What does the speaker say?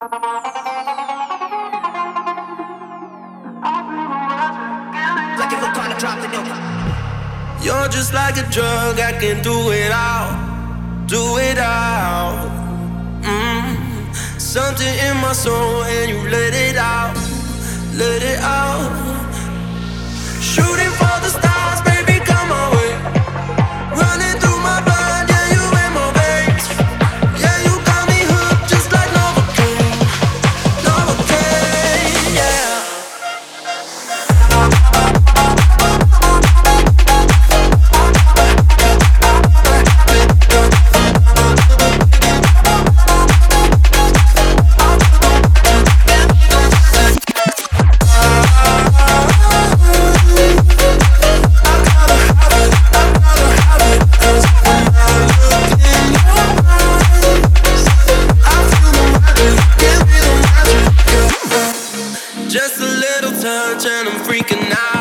You're just like a drug, I can do it all, do it all. Something in my soul and you let it out, let it out. Shooting for the stars, baby, come my way. Running through my blood, yeah, you in my veins. Yeah, you got me hooked just like Novocaine, Novocaine, yeah. Just a little touch and I'm freaking out.